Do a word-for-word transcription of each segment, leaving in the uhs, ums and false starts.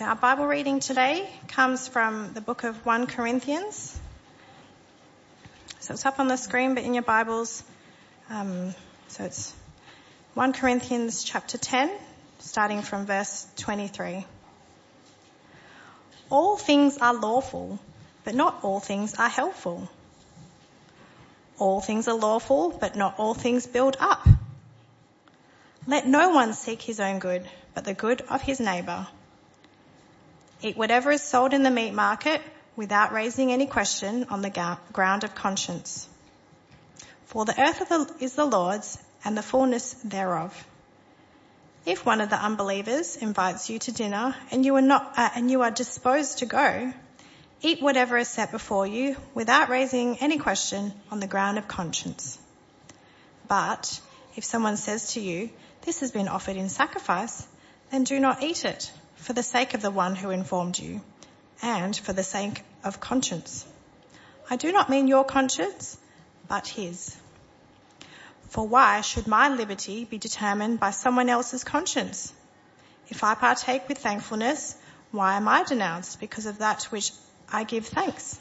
So our Bible reading today comes from the book of First Corinthians. So it's up on the screen, but in your Bibles, um, so it's First Corinthians chapter ten, starting from verse twenty-three. All things are lawful, but not all things are helpful. All things are lawful, but not all things build up. Let no one seek his own good, but the good of his neighbour. Eat whatever is sold in the meat market without raising any question on the ga- ground of conscience. For the earth of the, is the Lord's and the fullness thereof. If one of the unbelievers invites you to dinner and you are not, uh, and you are disposed to go, eat whatever is set before you without raising any question on the ground of conscience. But if someone says to you, "This has been offered in sacrifice," then do not eat it, for the sake of the one who informed you, and for the sake of conscience. I do not mean your conscience, but his. For why should my liberty be determined by someone else's conscience? If I partake with thankfulness, why am I denounced because of that which I give thanks?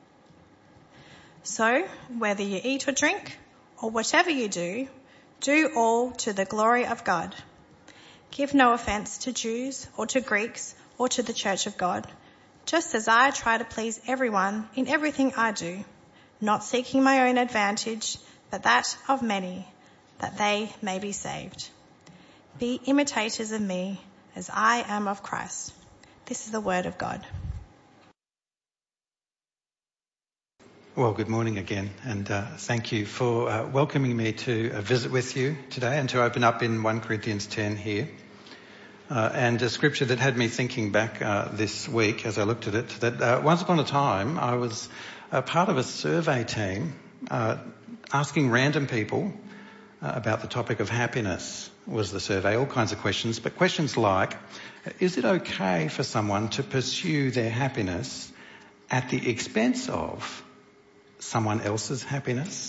So, whether you eat or drink, or whatever you do, do all to the glory of God. Give no offence to Jews or to Greeks or to the church of God, just as I try to please everyone in everything I do, not seeking my own advantage, but that of many, that they may be saved. Be imitators of me as I am of Christ. This is the word of God. Well, good morning again, and uh, thank you for uh, welcoming me to uh, visit with you today and to open up in First Corinthians ten here. Uh, and a scripture that had me thinking back uh, this week as I looked at it, that uh, once upon a time I was a part of a survey team uh, asking random people uh, about the topic of happiness was the survey, all kinds of questions, but questions like, is it okay for someone to pursue their happiness at the expense of someone else's happiness?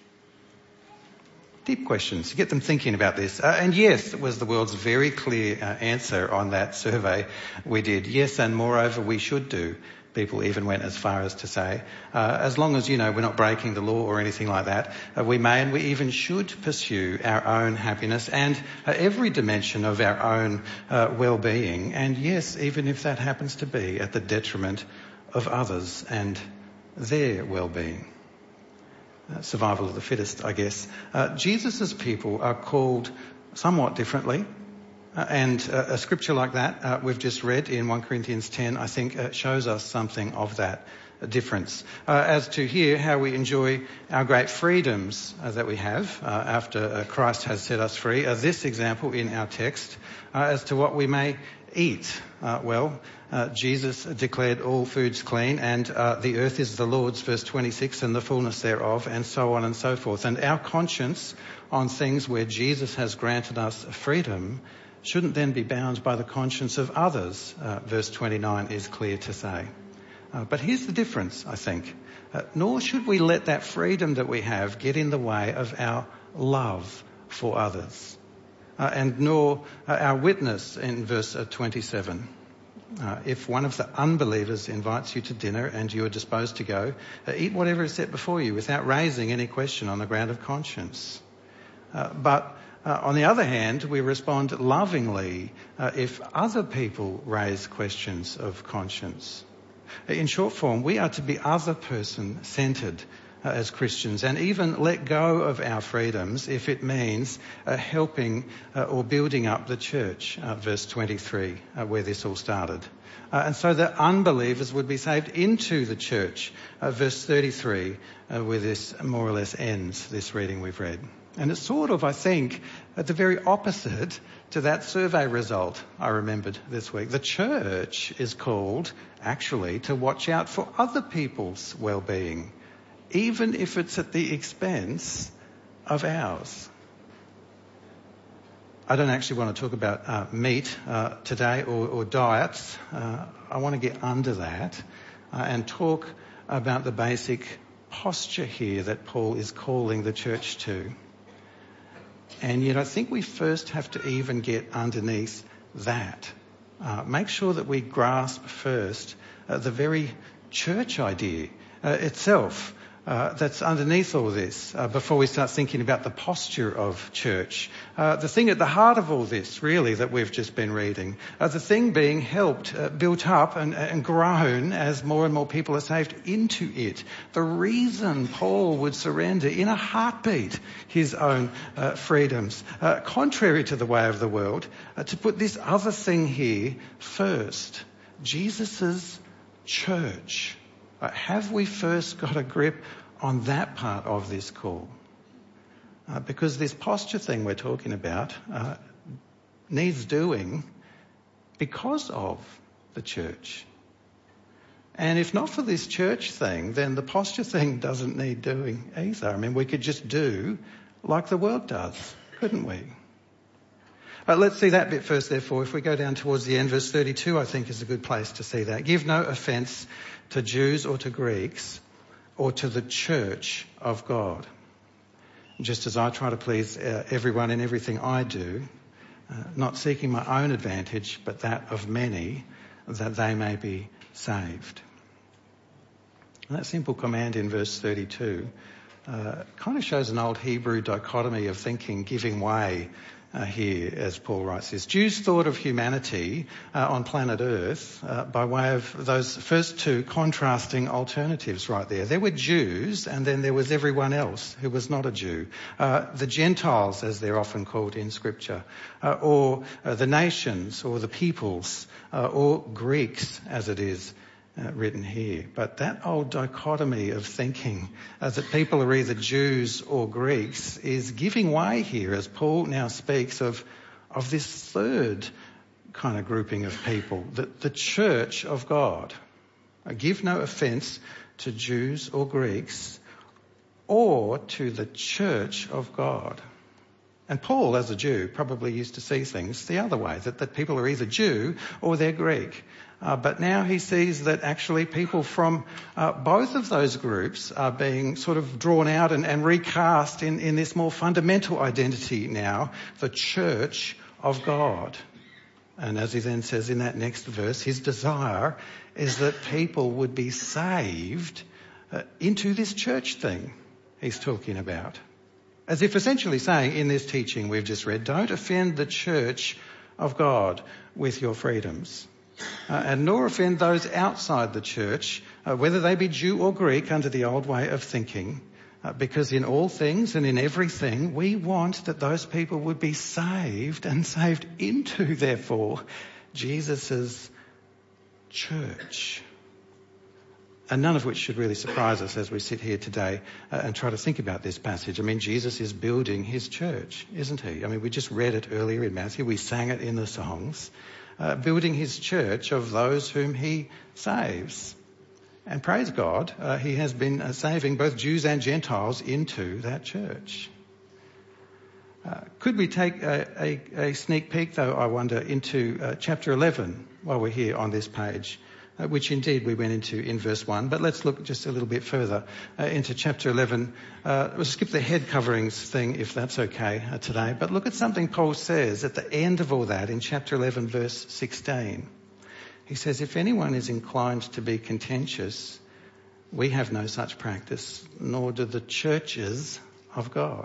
Deep questions. You get them thinking about this. Uh, and yes, it was the world's very clear uh, answer on that survey we did. Yes, and moreover, we should do. People even went as far as to say, uh, as long as, you know, we're not breaking the law or anything like that, uh, we may and we even should pursue our own happiness and uh, every dimension of our own uh, well-being. And yes, even if that happens to be at the detriment of others and their well-being. Uh, survival of the fittest, I guess. Uh, Jesus' people are called somewhat differently. Uh, and uh, a scripture like that uh, we've just read in First Corinthians ten, I think, uh, shows us something of that uh, difference. Uh, as to here, how we enjoy our great freedoms uh, that we have uh, after uh, Christ has set us free. Uh, this example in our text uh, as to what we may eat. Uh, well, uh, Jesus declared all foods clean, and uh, the earth is the Lord's, verse twenty-six, and the fullness thereof, and so on and so forth. And our conscience on things where Jesus has granted us freedom shouldn't then be bound by the conscience of others, uh, verse twenty-nine is clear to say. Uh, but here's the difference, I think. Uh, nor should we let that freedom that we have get in the way of our love for others. Uh, and nor uh, our witness in verse uh, twenty-seven. Uh, if one of the unbelievers invites you to dinner and you are disposed to go, uh, eat whatever is set before you without raising any question on the ground of conscience. Uh, but uh, on the other hand, we respond lovingly uh, if other people raise questions of conscience. In short form, we are to be other person centred Uh, as Christians, and even let go of our freedoms if it means uh, helping uh, or building up the church, uh, verse twenty-three, uh, where this all started. Uh, and so that unbelievers would be saved into the church, uh, verse thirty-three, uh, where this more or less ends, this reading we've read. And it's sort of, I think, at the very opposite to that survey result I remembered this week. The church is called, actually, to watch out for other people's well-being, even if it's at the expense of ours. I don't actually want to talk about uh, meat uh, today or, or diets. Uh, I want to get under that uh, and talk about the basic posture here that Paul is calling the church to. And yet I think we first have to even get underneath that Uh, make sure that we grasp first uh, the very church idea uh, itself uh, that's underneath all this uh, before we start thinking about the posture of church. Uh, the thing at the heart of all this, really, that we've just been reading, uh, the thing being helped, uh, built up and, and grown as more and more people are saved into it. The reason Paul would surrender in a heartbeat his own uh, freedoms, uh, contrary to the way of the world, uh, to put this other thing here first. Jesus's church. Uh, have we first got a grip on that part of this call? Uh, because this posture thing we're talking about uh, needs doing because of the church. And if not for this church thing, then the posture thing doesn't need doing either. I mean, we could just do like the world does, couldn't we? Uh, let's see that bit first, therefore. If we go down towards the end, verse thirty-two, I think is a good place to see that. Give no offence to Jews or to Greeks or to the church of God. Just as I try to please uh, everyone in everything I do, uh, not seeking my own advantage, but that of many, that they may be saved. And that simple command in verse thirty-two uh, kind of shows an old Hebrew dichotomy of thinking, giving way uh, here, as Paul writes this. Jews thought of humanity uh, on planet Earth uh, by way of those first two contrasting alternatives right there. There were Jews, and then there was everyone else who was not a Jew. Uh, the Gentiles, as they're often called in Scripture, uh, or uh, the nations, or the peoples, uh, or Greeks, as it is Uh, written here. But that old dichotomy of thinking uh, that people are either Jews or Greeks is giving way here as Paul now speaks of, of this third kind of grouping of people, the, the church of God. Uh, give no offence to Jews or Greeks or to the church of God. And Paul, as a Jew, probably used to see things the other way, that, that people are either Jew or they're Greek. Uh, but now he sees that actually people from uh, both of those groups are being sort of drawn out and, and recast in, in this more fundamental identity now, the church of God. And as he then says in that next verse, his desire is that people would be saved uh, into this church thing he's talking about. As if essentially saying in this teaching we've just read, don't offend the church of God with your freedoms. Uh, and nor offend those outside the church, uh, whether they be Jew or Greek, under the old way of thinking. Uh, because in all things and in everything, we want that those people would be saved and saved into, therefore, Jesus's church. And none of which should really surprise us as we sit here today uh, and try to think about this passage. I mean, Jesus is building his church, isn't he? I mean, we just read it earlier in Matthew. We sang it in the songs. Uh, building his church of those whom he saves. And praise God, uh, he has been uh, saving both Jews and Gentiles into that church. Uh, could we take a, a, a sneak peek, though, I wonder, into uh, chapter eleven while we're here on this page, uh, which indeed we went into in verse one. But let's look just a little bit further uh, into chapter eleven. Uh, we'll skip the head coverings thing, if that's okay, uh, today. But look at something Paul says at the end of all that in chapter eleven, verse sixteen. He says, if anyone is inclined to be contentious, we have no such practice, nor do the churches of God.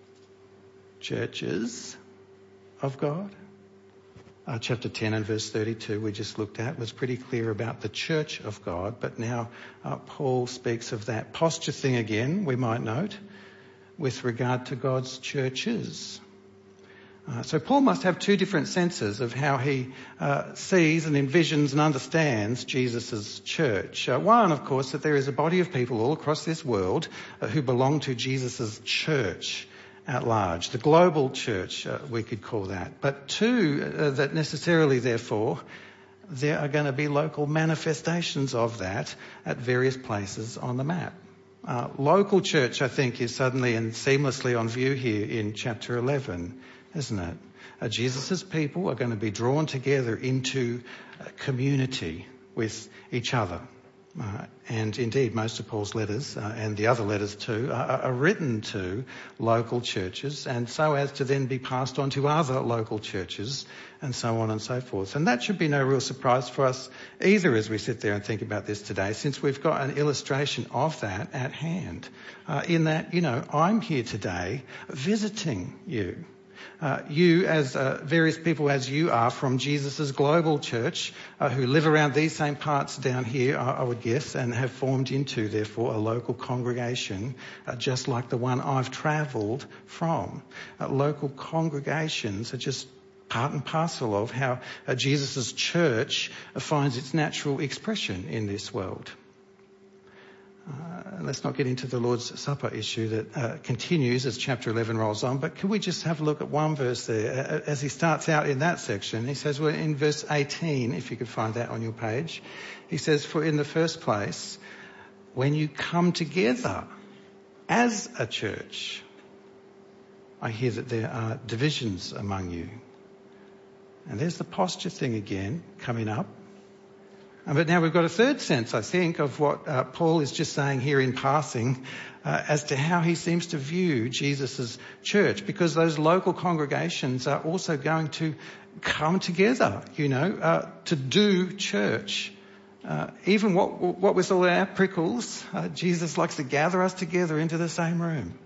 Churches of God? Uh, chapter ten and verse thirty-two we just looked at was pretty clear about the church of God, but now uh, Paul speaks of that posture thing again, we might note, with regard to God's churches. Uh, so Paul must have two different senses of how he uh, sees and envisions and understands Jesus' church. Uh, one, of course, that there is a body of people all across this world uh, who belong to Jesus' church at large, the global church, uh, we could call that. But two, uh, that necessarily, therefore, there are going to be local manifestations of that at various places on the map. Uh, local church, I think, is suddenly and seamlessly on view here in chapter eleven, isn't it? Uh, Jesus' people are going to be drawn together into a community with each other. Uh, and indeed, most of Paul's letters, uh, and the other letters too, are, are written to local churches, and so as to then be passed on to other local churches, and so on and so forth. And that should be no real surprise for us either as we sit there and think about this today, since we've got an illustration of that at hand. Uh, in that, you know, I'm here today visiting you. Uh, you as uh, various people as you are from Jesus' global church uh, who live around these same parts down here, I, I would guess, and have formed into, therefore, a local congregation uh, just like the one I've travelled from. Uh, local congregations are just part and parcel of how uh, Jesus' church uh, finds its natural expression in this world. Uh, let's not get into the Lord's Supper issue that uh, continues as chapter eleven rolls on, but can we just have a look at one verse there? As he starts out in that section, he says, well, in verse eighteen, if you could find that on your page, he says, for in the first place, when you come together as a church, I hear that there are divisions among you. And there's the posture thing again coming up. But now we've got a third sense, I think, of what uh, Paul is just saying here in passing uh, as to how he seems to view Jesus' church, because those local congregations are also going to come together, you know, uh, to do church. Uh, even what, what with all our prickles, uh, Jesus likes to gather us together into the same room.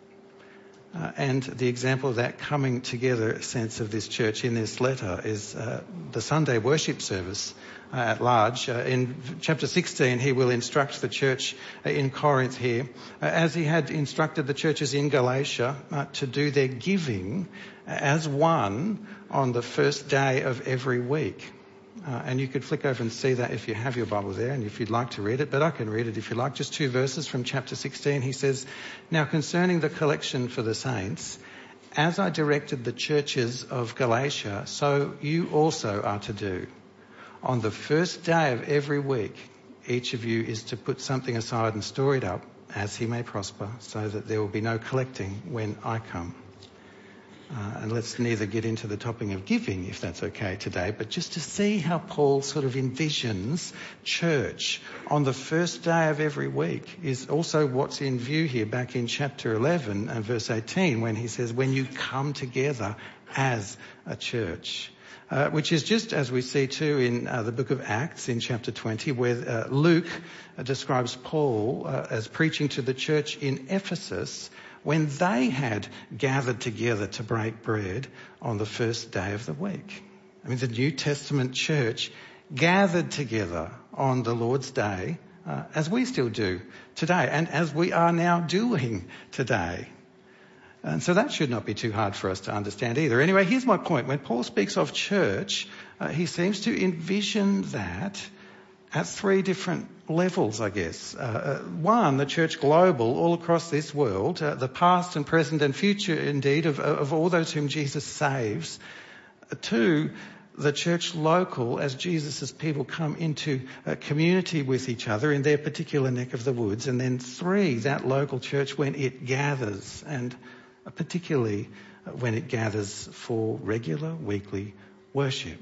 Uh, and the example of that coming together sense of this church in this letter is uh, the Sunday worship service uh, at large. Uh, in chapter sixteen, he will instruct the church in Corinth here, uh, as he had instructed the churches in Galatia uh, to do their giving as one on the first day of every week. Uh, and you could flick over and see that if you have your Bible there and if you'd like to read it, but I can read it if you like. Just two verses from chapter sixteen. He says, now concerning the collection for the saints, as I directed the churches of Galatia, so you also are to do. On the first day of every week, each of you is to put something aside and store it up as he may prosper, so that there will be no collecting when I come. Uh, and let's neither get into the topic of giving, if that's okay today, but just to see how Paul sort of envisions church on the first day of every week is also what's in view here back in chapter eleven and verse eighteen, when he says, when you come together as a church. Uh, which is just as we see too in uh, the book of Acts in chapter twenty, where uh, Luke uh, describes Paul uh, as preaching to the church in Ephesus when they had gathered together to break bread on the first day of the week. I mean, the New Testament church gathered together on the Lord's Day, uh, as we still do today, and as we are now doing today. And so that should not be too hard for us to understand either. Anyway, here's my point. When Paul speaks of church, uh, he seems to envision that at three different levels, I guess. Uh, one, the church global, all across this world, uh, the past and present and future, indeed, of, of all those whom Jesus saves. Uh, two, the church local, as Jesus' people come into a community with each other in their particular neck of the woods. And then three, that local church when it gathers, and uh, particularly uh, when it gathers for regular weekly worship.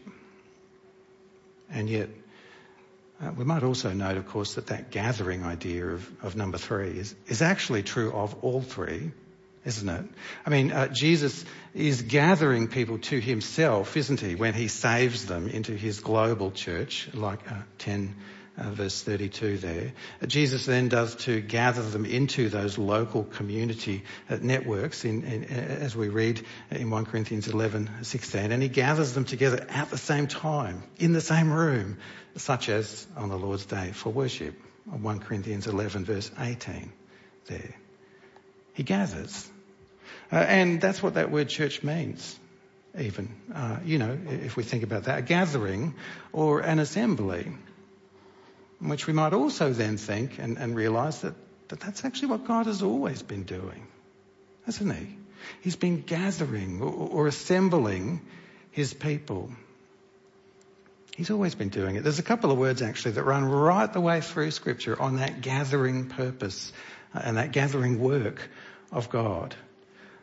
And yet, Uh, we might also note, of course, that that gathering idea of, of number three is, is actually true of all three, isn't it? I mean, uh, Jesus is gathering people to himself, isn't he, when he saves them into his global church, like uh, ten uh, verse thirty-two there. Uh, Jesus then does to gather them into those local community uh, networks, in, in, as we read in First Corinthians eleven sixteen, and he gathers them together at the same time, in the same room, such as on the Lord's Day for worship, First Corinthians eleven verse eighteen there. He gathers. Uh, and that's what that word church means, even, uh, you know, if we think about that, a gathering or an assembly, which we might also then think and, and realise that, that that's actually what God has always been doing, hasn't he? He's been gathering or, or assembling his people. He's always been doing it. There's a couple of words actually that run right the way through Scripture on that gathering purpose uh, and that gathering work of God.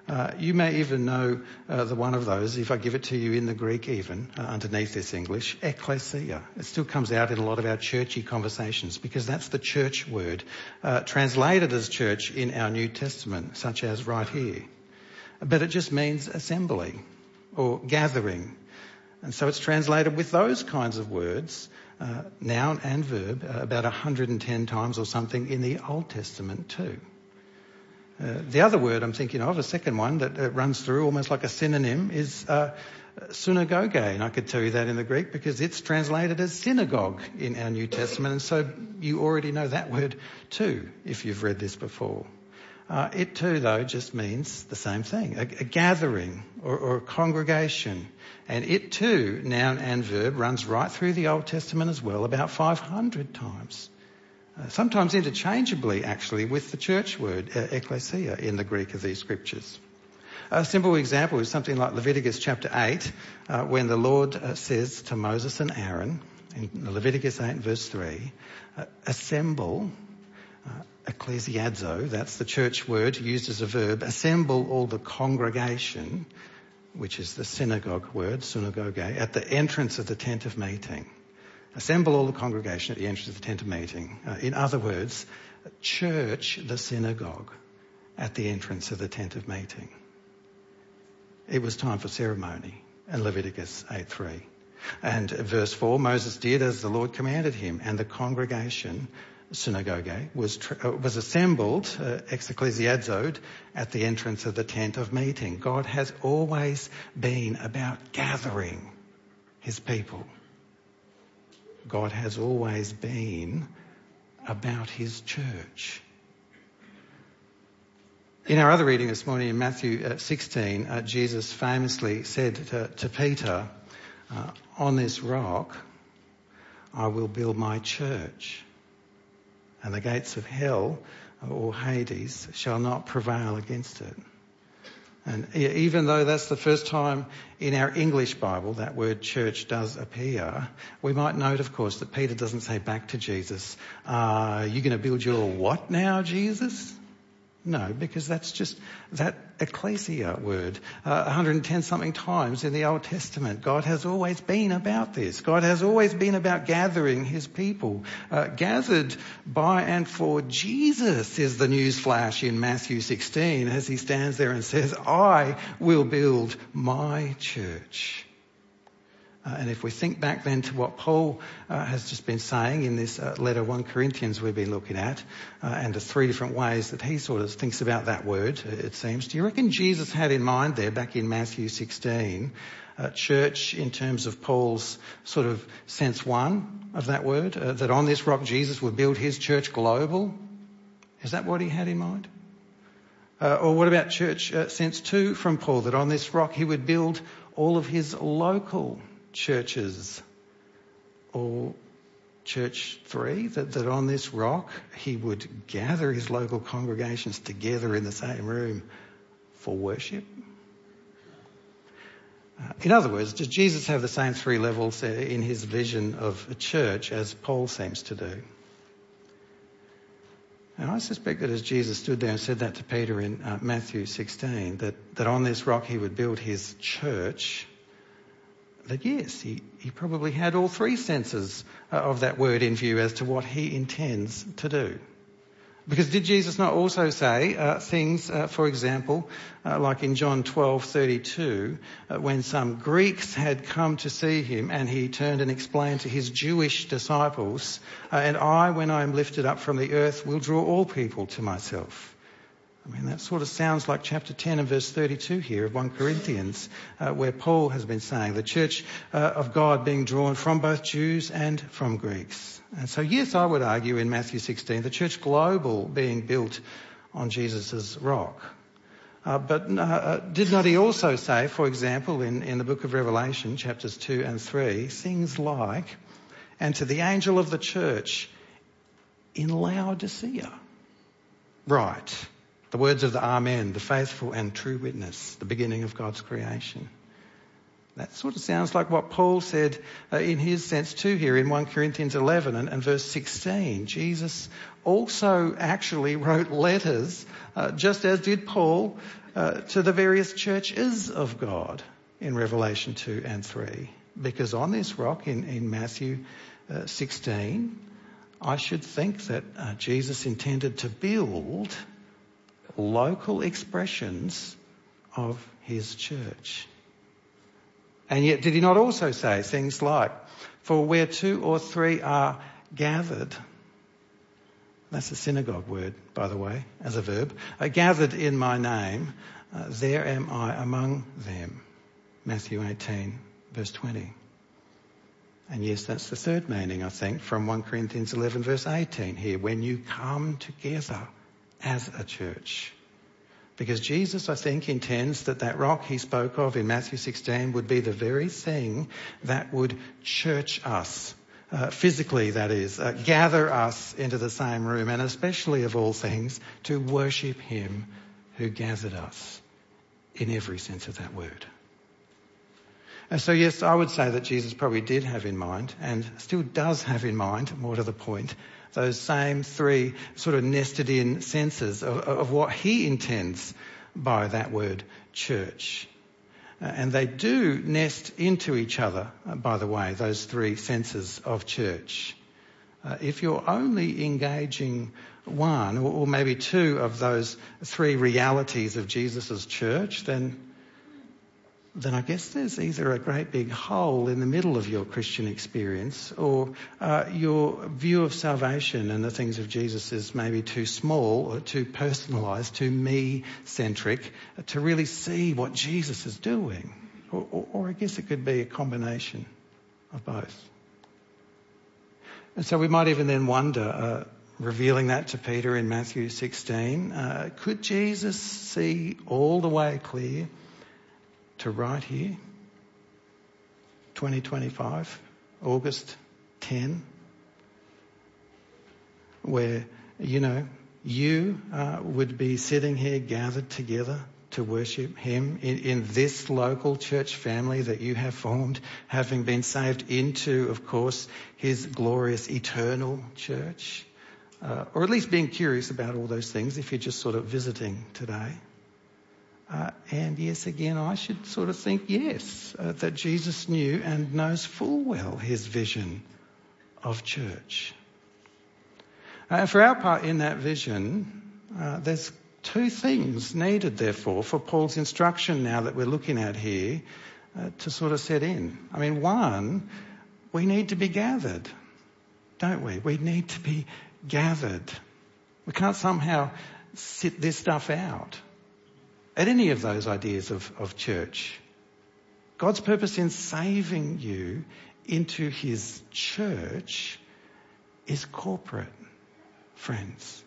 Uh, you may even know uh, the one of those, if I give it to you in the Greek even, uh, underneath this English, ecclesia. It still comes out in a lot of our churchy conversations because that's the church word, uh, translated as church in our New Testament, such as right here. But it just means assembly or gathering. And so it's translated with those kinds of words, uh, noun and verb, uh, about one hundred ten times or something in the Old Testament too. Uh, the other word I'm thinking of, a second one that uh, runs through almost like a synonym, is uh, synagoge. And I could tell you that in the Greek because it's translated as synagogue in our New Testament. And so you already know that word too, if you've read this before. Uh, it too, though, just means the same thing, a, a gathering or, or a congregation. And it too, noun and verb, runs right through the Old Testament as well, about five hundred times. Uh, sometimes interchangeably, actually, with the church word, uh, ecclesia, in the Greek of these scriptures. A simple example is something like Leviticus chapter eight, uh, when the Lord uh, says to Moses and Aaron, in Leviticus eight verse three, uh, assemble, uh, ecclesiazo, that's the church word used as a verb, assemble all the congregation, which is the synagogue word, synagoge, at the entrance of the tent of meeting. Assemble all the congregation at the entrance of the tent of meeting. Uh, in other words, church the synagogue at the entrance of the tent of meeting. It was time for ceremony in Leviticus eight three. And verse four, Moses did as the Lord commanded him, and the congregation, synagogue, was tr- uh, was assembled, uh, ex ecclesiazoed, at the entrance of the tent of meeting. God has always been about gathering his people. God has always been about his church. In our other reading this morning in Matthew uh, sixteen, uh, Jesus famously said to, to Peter, uh, on this rock I will build my church, and the gates of hell or Hades shall not prevail against it. And even though that's the first time in our English Bible that word church does appear, we might note, of course, that Peter doesn't say back to Jesus, uh, you're going to build your what now, Jesus? No, because that's just that ecclesia word, uh, one hundred ten something times in the Old Testament. God has always been about this. God has always been about gathering his people. Uh, gathered by and for Jesus is the news flash in Matthew sixteen as he stands there and says, I will build my church. Uh, and if we think back then to what Paul uh, has just been saying in this uh, letter First Corinthians we've been looking at, uh, and the three different ways that he sort of thinks about that word, it seems. Do you reckon Jesus had in mind there, back in Matthew sixteen, uh, church in terms of Paul's sort of sense one of that word, uh, that on this rock Jesus would build his church global? Is that what he had in mind? Uh, or what about church uh, sense two from Paul, that on this rock he would build all of his local churches? Or church three, that, that on this rock he would gather his local congregations together in the same room for worship? Uh, in other words, does Jesus have the same three levels uh, in his vision of a church as Paul seems to do? And I suspect that as Jesus stood there and said that to Peter in uh, Matthew sixteen, that, that on this rock he would build his church, that yes, he, he probably had all three senses uh, of that word in view as to what he intends to do. Because did Jesus not also say uh, things, uh, for example, uh, like in John twelve thirty-two, uh, when some Greeks had come to see him and he turned and explained to his Jewish disciples, uh, and I, when I am lifted up from the earth, will draw all people to myself. I mean, that sort of sounds like chapter ten and verse thirty-two here of First Corinthians, uh, where Paul has been saying the church uh, of God being drawn from both Jews and from Greeks. And so, yes, I would argue in Matthew sixteen, the church global being built on Jesus' rock. Uh, but uh, did not he also say, for example, in, in the book of Revelation, chapters two and three, things like, and to the angel of the church in Laodicea, write the words of the Amen, the faithful and true witness, the beginning of God's creation. That sort of sounds like what Paul said uh, in his sense too here in First Corinthians eleven and, and verse sixteen. Jesus also actually wrote letters, uh, just as did Paul, uh, to the various churches of God in Revelation two and three. Because on this rock in, in Matthew uh, sixteen, I should think that uh, Jesus intended to build local expressions of his church. And yet did he not also say things like, for where two or three are gathered, that's a synagogue word, by the way, as a verb, are gathered in my name, uh, there am I among them. Matthew eighteen, verse twenty. And yes, that's the third meaning, I think, from First Corinthians eleven, verse eighteen here, when you come together as a church. Because Jesus, I think, intends that that rock he spoke of in Matthew sixteen would be the very thing that would church us, uh, physically that is, uh, gather us into the same room, and especially of all things, to worship him who gathered us in every sense of that word. And so yes, I would say that Jesus probably did have in mind, and still does have in mind, more to the point, those same three sort of nested in senses of, of what he intends by that word church. Uh, and they do nest into each other, uh, by the way, those three senses of church. Uh, if you're only engaging one or, or maybe two of those three realities of Jesus' church, then then I guess there's either a great big hole in the middle of your Christian experience, or uh, your view of salvation and the things of Jesus is maybe too small or too personalised, too me-centric to really see what Jesus is doing. Or, or, or I guess it could be a combination of both. And so we might even then wonder, uh, revealing that to Peter in Matthew sixteen, uh, could Jesus see all the way clear to right here, twenty twenty-five, August tenth, where, you know, you uh, would be sitting here gathered together to worship him in, in this local church family that you have formed, having been saved into, of course, his glorious eternal church, uh, or at least being curious about all those things if you're just sort of visiting today. Uh, and yes, again, I should sort of think, yes, uh, that Jesus knew and knows full well his vision of church. Uh, for our part in that vision, uh, there's two things needed, therefore, for Paul's instruction now that we're looking at here uh, to sort of set in. I mean, one, we need to be gathered, don't we? We need to be gathered. We can't somehow sit this stuff out at any of those ideas of, of church. God's purpose in saving you into his church is corporate, friends.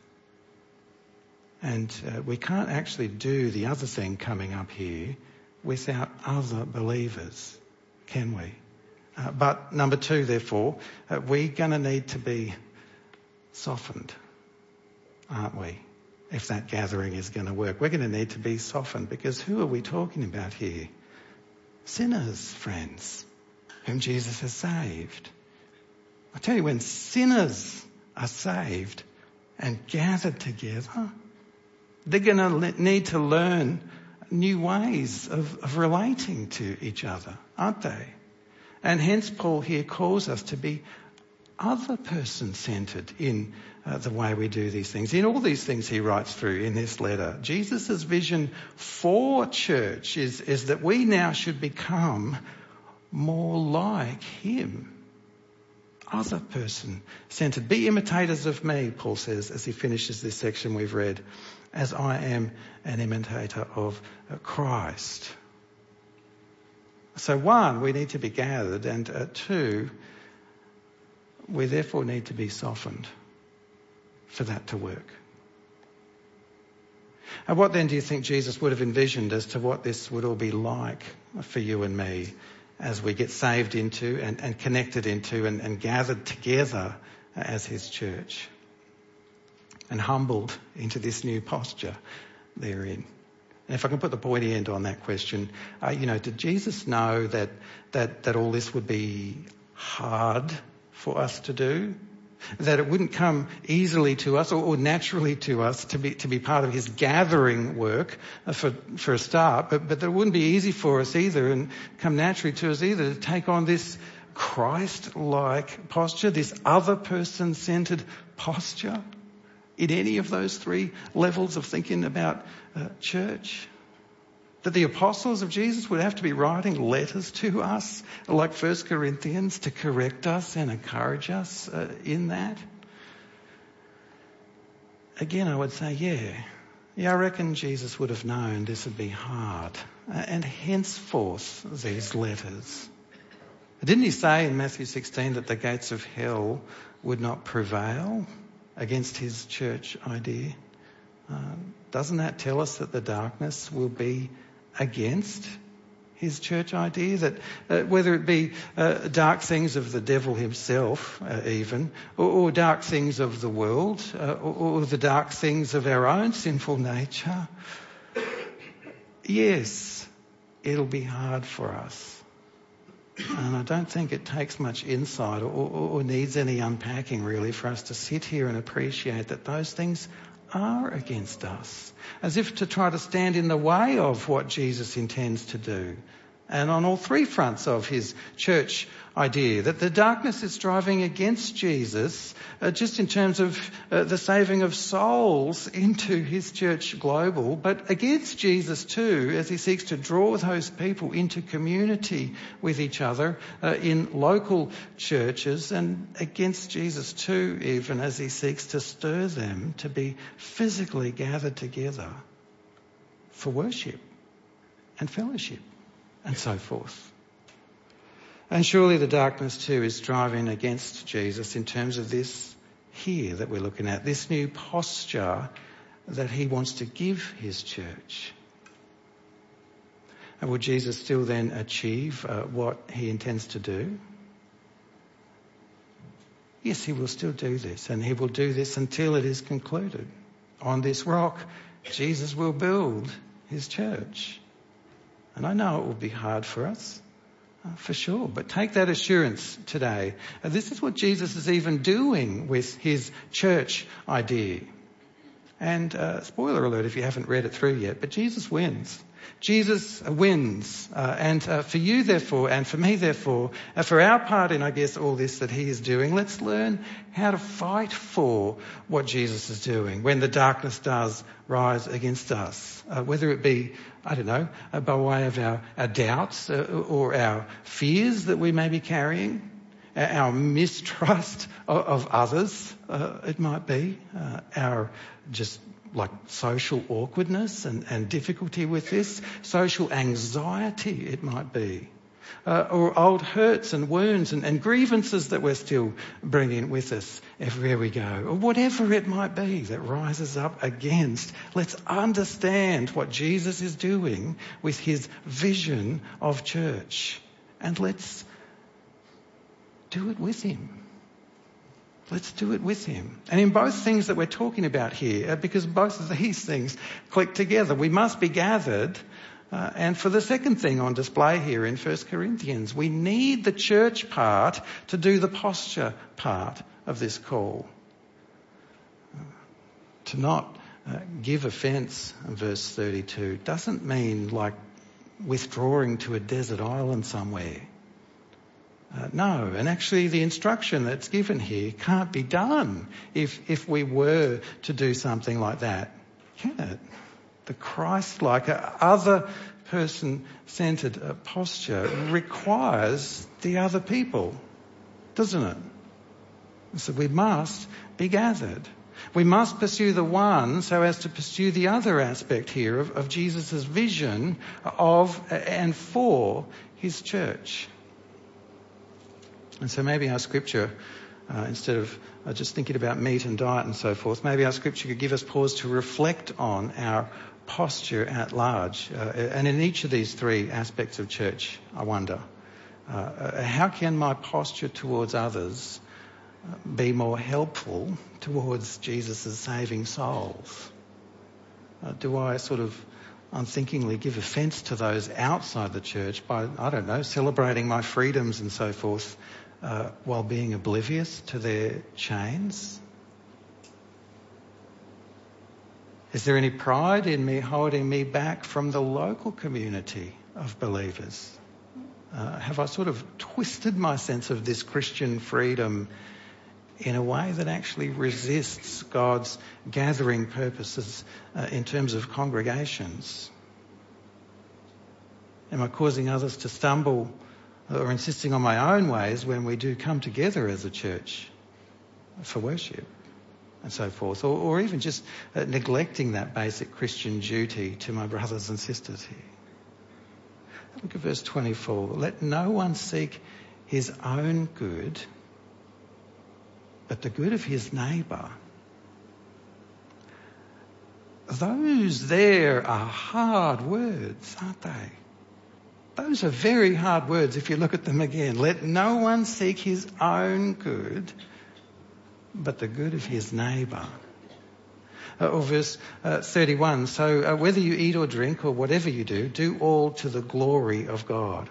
And uh, we can't actually do the other thing coming up here without other believers, can we? Uh, but number two, therefore, uh, we're going to need to be softened, aren't we? If that gathering is going to work, we're going to need to be softened, because who are we talking about here? Sinners, friends, whom Jesus has saved. I tell you, when sinners are saved and gathered together, they're going to need to learn new ways of, of relating to each other, aren't they? And hence Paul here calls us to be other person-centred in uh, the way we do these things. In all these things he writes through in this letter, Jesus' vision for church is, is that we now should become more like him. Other person-centred. Be imitators of me, Paul says, as he finishes this section we've read, as I am an imitator of Christ. So one, we need to be gathered, and uh, two, we therefore need to be softened for that to work. And what then do you think Jesus would have envisioned as to what this would all be like for you and me as we get saved into and, and connected into and, and gathered together as his church and humbled into this new posture therein? And if I can put the pointy end on that question, uh, you know, did Jesus know that, that, that all this would be hard for us to do? That it wouldn't come easily to us or, or naturally to us to be to be part of his gathering work uh, for for a start, but but that it wouldn't be easy for us either and come naturally to us either to take on this Christ-like posture, this other person-centered posture in any of those three levels of thinking about uh, church. That the apostles of Jesus would have to be writing letters to us, like First Corinthians, to correct us and encourage us uh, in that. Again, I would say, yeah. Yeah, I reckon Jesus would have known this would be hard. Uh, and henceforth, these letters. Didn't he say in Matthew sixteen that the gates of hell would not prevail against his church idea? Uh, doesn't that tell us that the darkness will be against his church idea? That uh, whether it be uh, dark things of the devil himself uh, even, or, or dark things of the world, uh, or, or the dark things of our own sinful nature, yes, it'll be hard for us. And I don't think it takes much insight or, or, or needs any unpacking really for us to sit here and appreciate that those things are against us, as if to try to stand in the way of what Jesus intends to do. And on all three fronts of his church idea, that the darkness is striving against Jesus, uh, just in terms of uh, the saving of souls into his church global, but against Jesus too, as he seeks to draw those people into community with each other uh, in local churches, and against Jesus too, even as he seeks to stir them to be physically gathered together for worship and fellowship and so forth. And surely the darkness too is striving against Jesus in terms of this here that we're looking at, this new posture that he wants to give his church. And will Jesus still then achieve uh, what he intends to do? Yes, he will still do this, and he will do this until it is concluded. On this rock, Jesus will build his church. And I know it will be hard for us. Uh, for sure. But take that assurance today. Uh, this is what Jesus is even doing with his church idea. And uh, spoiler alert if you haven't read it through yet, but Jesus wins. Jesus wins. Uh, and uh, for you, therefore, and for me, therefore, uh, for our part in, I guess, all this that he is doing, let's learn how to fight for what Jesus is doing when the darkness does rise against us. Uh, whether it be, I don't know, uh, by way of our, our doubts uh, or our fears that we may be carrying, uh, our mistrust of, of others, uh, it might be, uh, our just like social awkwardness and, and difficulty with this, social anxiety it might be, uh, or old hurts and wounds and, and grievances that we're still bringing with us everywhere we go, or whatever it might be that rises up against. Let's understand what Jesus is doing with his vision of church, and let's do it with him. Let's do it with him. And in both things that we're talking about here, because both of these things click together, we must be gathered. Uh, and for the second thing on display here in First Corinthians, we need the church part to do the posture part of this call. Uh, to not uh, give offence, verse thirty-two, doesn't mean like withdrawing to a desert island somewhere. Uh, no, and actually the instruction that's given here can't be done if if we were to do something like that, can it? The Christ-like, uh, other person-centred uh, posture requires the other people, doesn't it? So we must be gathered. We must pursue the one so as to pursue the other aspect here of, of Jesus' vision of and for his church. And so maybe our scripture, uh, instead of uh, just thinking about meat and diet and so forth, maybe our scripture could give us pause to reflect on our posture at large. Uh, and in each of these three aspects of church, I wonder, uh, how can my posture towards others be more helpful towards Jesus' saving souls? Uh, do I sort of unthinkingly give offence to those outside the church by, I don't know, celebrating my freedoms and so forth, uh, while being oblivious to their chains? Is there any pride in me holding me back from the local community of believers? Uh, have I sort of twisted my sense of this Christian freedom in a way that actually resists God's gathering purposes uh, in terms of congregations? Am I causing others to stumble or insisting on my own ways when we do come together as a church for worship and so forth? Or, or even just uh, neglecting that basic Christian duty to my brothers and sisters here? Look at verse twenty-four. Let no one seek his own good, but the good of his neighbour. Those there are hard words, aren't they? Those are very hard words if you look at them again. Let no one seek his own good, but the good of his neighbour. Uh, or verse uh, thirty-one, so uh, whether you eat or drink or whatever you do, do all to the glory of God.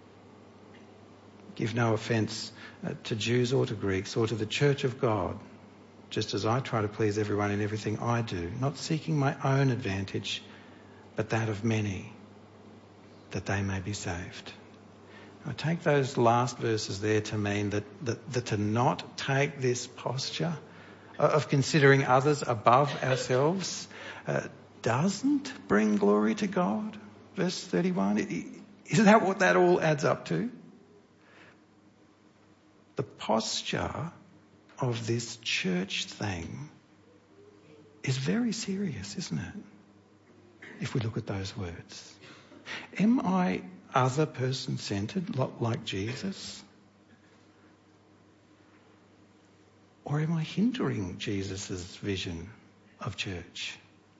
Give no offence uh, to Jews or to Greeks or to the church of God, just as I try to please everyone in everything I do, not seeking my own advantage, but that of many, that they may be saved. I take those last verses there to mean that, that, that to not take this posture of considering others above ourselves uh, doesn't bring glory to God. Verse thirty-one, isn't that what that all adds up to? The posture of this church thing is very serious, isn't it? If we look at those words. Am I other person centered like Jesus? Or am I hindering Jesus' vision of church?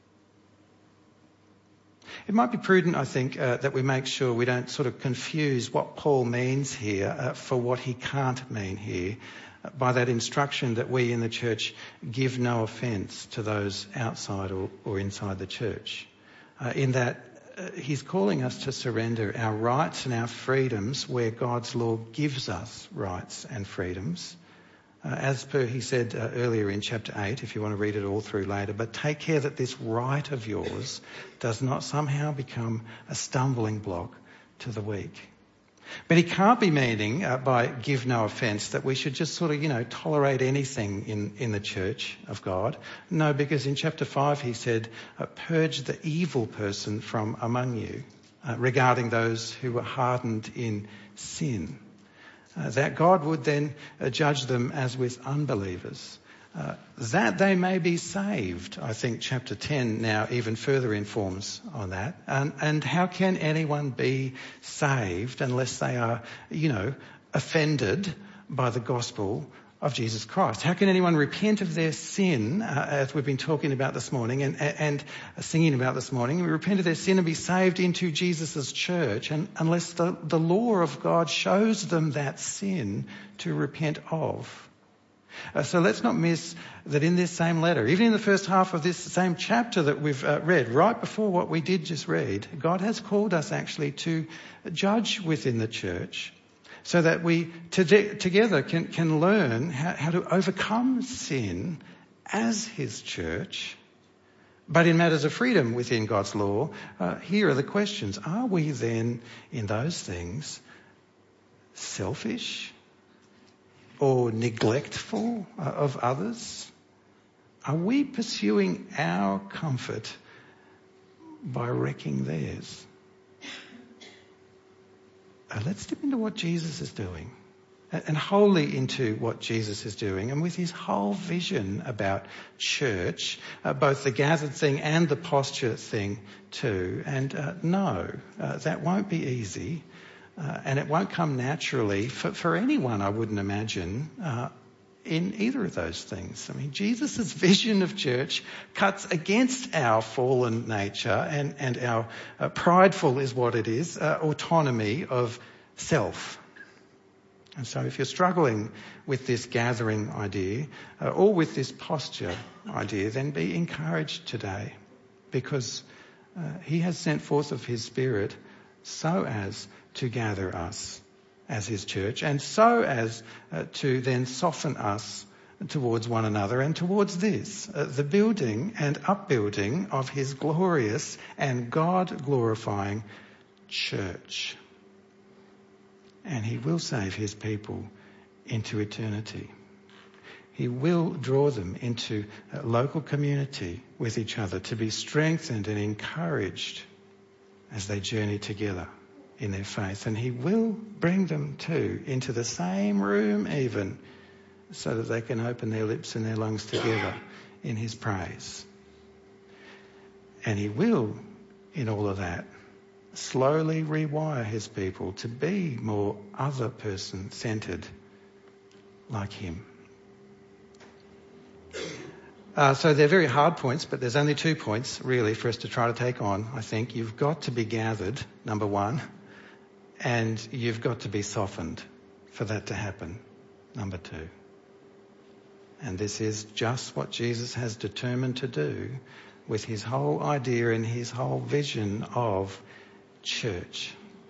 It might be prudent, I think, uh, that we make sure we don't sort of confuse what Paul means here uh, for what he can't mean here uh, by that instruction that we in the church give no offence to those outside or, or inside the church. Uh, in that uh, he's calling us to surrender our rights and our freedoms where God's law gives us rights and freedoms. Uh, as per he said uh, earlier in chapter eight, if you want to read it all through later, but take care that this right of yours does not somehow become a stumbling block to the weak. But he can't be meaning uh, by give no offence that we should just sort of, you know, tolerate anything in, in the church of God. No, because in chapter five he said, uh, purge the evil person from among you, uh, regarding those who were hardened in sin. Uh, that God would then uh, judge them as with unbelievers, uh, that they may be saved. I think chapter ten now even further informs on that. And, and how can anyone be saved unless they are, you know, offended by the gospel of Jesus Christ? How can anyone repent of their sin, uh, as we've been talking about this morning and, and singing about this morning, and repent of their sin and be saved into Jesus' church, and unless the, the law of God shows them that sin to repent of? Uh, so let's not miss that in this same letter, even in the first half of this same chapter that we've uh, read, right before what we did just read, God has called us actually to judge within the church, so that we to- together can, can learn how, how to overcome sin as his church. But in matters of freedom within God's law, uh, here are the questions. Are we then in those things selfish or neglectful uh, of others? Are we pursuing our comfort by wrecking theirs? Uh, let's dip into what Jesus is doing, and wholly into what Jesus is doing, and with his whole vision about church, uh, both the gathered thing and the posture thing too. And uh, no, uh, that won't be easy, uh, and it won't come naturally for, for anyone, I wouldn't imagine, uh, in either of those things. I mean, Jesus' vision of church cuts against our fallen nature and, and our uh, prideful is what it is, uh, autonomy of self. And so if you're struggling with this gathering idea uh, or with this posture idea, then be encouraged today, because Uh, he has sent forth of his Spirit so as to gather us as his church, and so as uh, to then soften us towards one another and towards this, uh, the building and upbuilding of his glorious and God-glorifying church. And he will save his people into eternity. He will draw them into a local community with each other to be strengthened and encouraged as they journey together in their faith. And he will bring them too into the same room even, so that they can open their lips and their lungs together in his praise. And he will, in all of that, slowly rewire his people to be more other person centered like him. Uh, so they're very hard points, but there's only two points really for us to try to take on. I think you've got to be gathered, number one, and you've got to be softened for that to happen, number two. And this is just what Jesus has determined to do with his whole idea and his whole vision of church.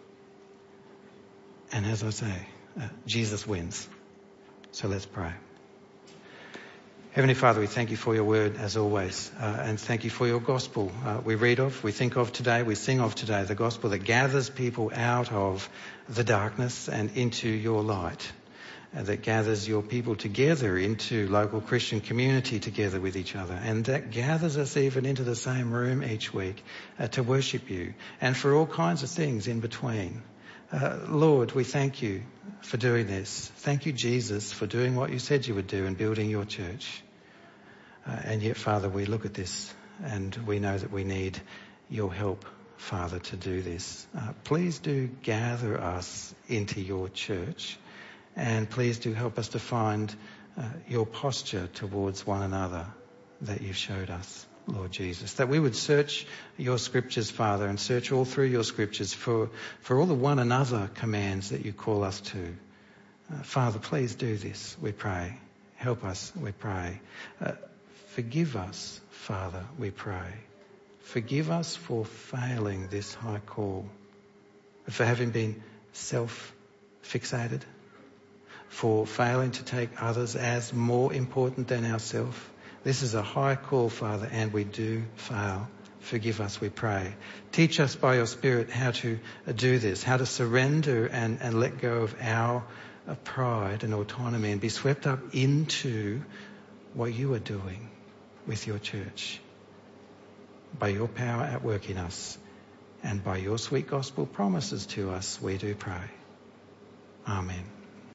And as I say, uh, Jesus wins. So let's pray. Heavenly Father, we thank you for your word as always, uh, and thank you for your gospel uh, we read of, we think of today, we sing of today, the gospel that gathers people out of the darkness and into your light, uh, that gathers your people together into local Christian community together with each other, and that gathers us even into the same room each week uh, to worship you, and for all kinds of things in between. Uh, Lord, we thank you for doing this. Thank you, Jesus, for doing what you said you would do and building your church. Uh, and yet, Father, we look at this and we know that we need your help, Father, to do this. Uh, please do gather us into your church, and please do help us to find uh, your posture towards one another that you've showed us, Lord Jesus, that we would search your scriptures, Father, and search all through your scriptures for, for all the one another commands that you call us to. Uh, Father, please do this, we pray. Help us, we pray. Uh, forgive us, Father, we pray. Forgive us for failing this high call, for having been self-fixated, for failing to take others as more important than ourselves. This is a high call, Father, and we do fail. Forgive us, we pray. Teach us by your Spirit how to do this, how to surrender and, and let go of our uh, pride and autonomy and be swept up into what you are doing with your church. By your power at work in us and by your sweet gospel promises to us, we do pray. Amen.